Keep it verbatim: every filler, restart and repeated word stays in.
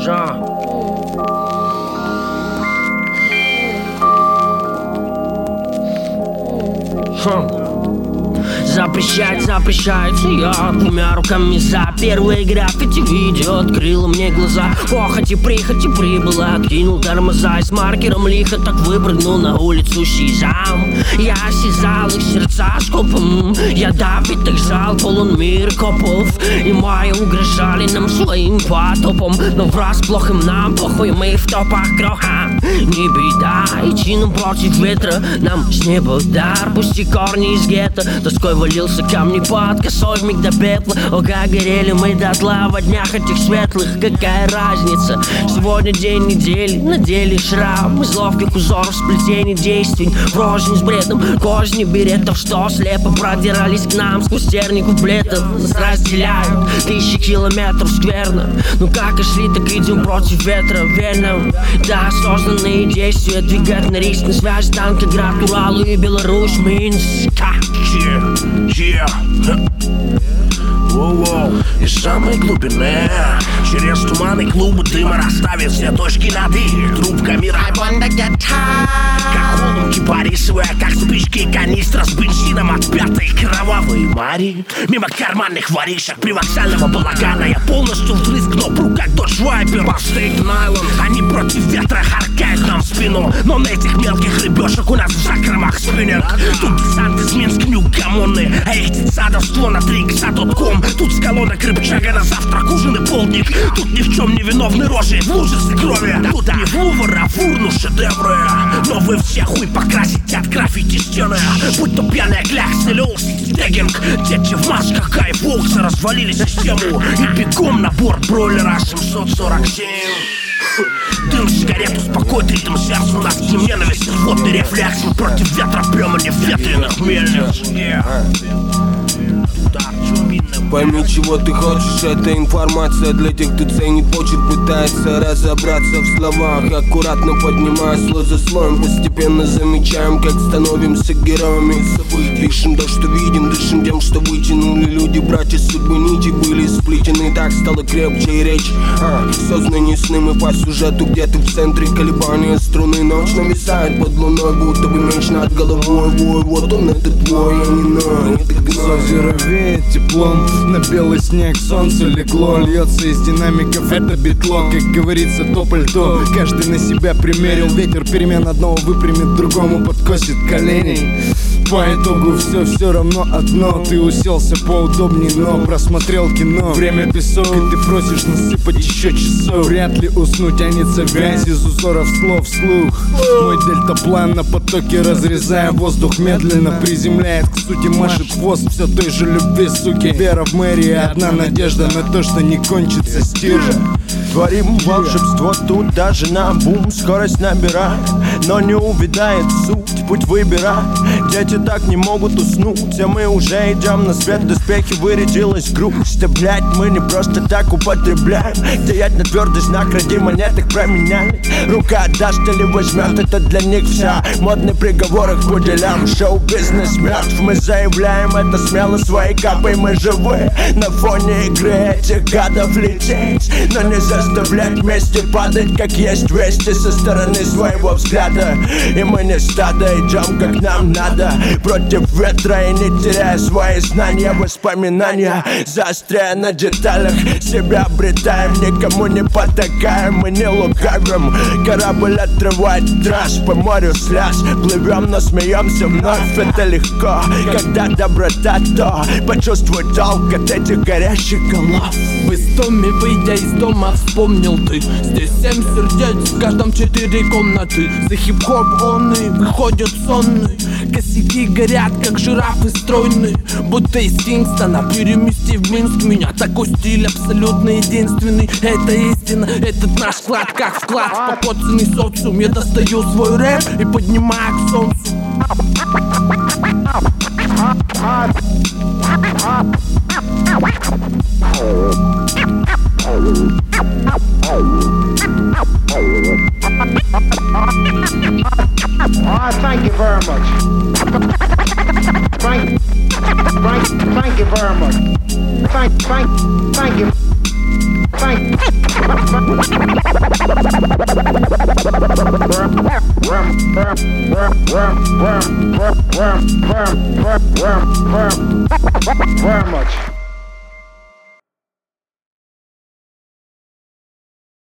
Жан. Хм. Запрещать, запрещается я двумя руками за первые граффити видео открыло мне глаза. Похоти, прихоти прибыла, откинул тормоза и с маркером лихо так выпрыгнул на улицу Шизам. Я осязал их сердца скопом, я давит их жал полон мир копов. И мои угрожали нам своим потопом, но врасплох им нам похуй, мы в топах кроха. Не беда, идти нам против ветра, нам с неба удар. Пусти корни из гетто, тоской валился камни под косой вмиг до пепла. О, как горели мы дотла во днях этих светлых. Какая разница, сегодня день недели, на деле шрам из ловких узоров сплетений действий, врожень с бредом козни беретов, что слепо продирались к нам сквозь терни куплетов. Нас разделяют тысячи километров скверно, ну как и шли, так идем против ветра веном. Да, осознанные действия двигать на риск, на связь Танкоград, Урал и Беларусь, Минск. Yeah, yeah. Воу-воу. Из самой глубины через туманы клубы дыма расставят все точки над «и». Трубками как холм кипарисовая, как спички канистра с бензином от пятой кровавой мари. Мимо карманных воришек привокзального балагана я полностью вдрызг кнопку, как Dodge Viper по Staten Island. Они против ветра харкают нам в спину, но на этих мелких рыбешек у нас в закромах спиннинг. Тут десант из Минска неугомонный, а их детсадовство на три икса точка ком. Тут с колонок рыбчага на завтрак, ужин и полдник. Тут ни в чем не виновны рожи в лужице крови. Тут не в Лувр, а в урну шедевры. Но вы все хуй покрасите от граффити стены. Будь то пьяная клякса или олситегинг, дети в масках кайфбокса развалили систему и бегом на борт бройлера семьсот сорок семь. Дым сигарет успокоит ритм сердца, у нас не ненависть, рвотный рефлекс. Мы против ветра пьем, а не ветреных мельниц. Пойми, чего ты хочешь, это информация для тех, кто ценит почерк, пытается разобраться в словах. Аккуратно поднимая слой за слоем, постепенно замечаем, как становимся героями событий. Пишем то, что видим, дышим тем, что вытянули люди. Братья судьбы нити были сплетены, так стало крепче и речь. а, Сознание сны, мы по сюжету где-то в центре колебания струны. Ночь нависает под луной, будто бы меч над головой. Вой, вот он, это твой, а не ной. С озера веет теплом, на белый снег солнце легло. Льется из динамиков, это битло. Как говорится, то пальто каждый на себя примерил. Ветер перемен одного выпрямит, другому подкосит колени. По итогу все все равно одно. Ты уселся поудобней, но просмотрел кино. Время песок, и ты просишь насыпать еще часов. Вряд ли уснуть, тянется вязь из узоров слов вслух. Мой дельтаплан на потоке, разрезая воздух, медленно приземляет к сути, машет хвост все той же любви, суки. Вера в мэрии, одна надежда на то, что не кончится стирка. Творим волшебство тут даже на бум, скорость набирает, но не увядает суть, путь выбирай. Дети так не могут уснуть, а мы уже идем на свет, доспехи вырядилась грусть. Да блять, мы не просто так употребляем, стоять на твердый знак, ради монеток променяли. Рука отдаст или возьмет, это для них вся. Модный приговор их по делам, шоу-бизнес мертв. Мы заявляем это смело своей капой, мы живы на фоне игры этих гадов лететь, но не заставлять вместе падать, как есть вести со стороны своего взгляда. И мы не стадо, идем как нам надо, против ветра и не теряя свои знания, воспоминания, заостряя на деталях, себя обретаем, никому не потакаем, мы не лукавим. Корабль отрывает трасс по морю слез, плывем, но смеемся вновь, это легко, когда доброта, то почувствуй толк от этих горящих голов. В истоме, выйдя из дома, вспомнил ты. Здесь семь сердец, в каждом четыре комнаты. За хип-хоп он и выходит сонный. Косяки горят, как жирафы стройные, будто из Кингстона перемести в Минск меня. Такой стиль абсолютно единственный, это истина, этот наш вклад, как вклад в покоцанный социум. Я достаю свой рэп и поднимаю к солнцу. Oh, thank you very much. Thank, thank, thank you very much. Thank, thank, thank you. Thank. very, very, very, very, very, very much.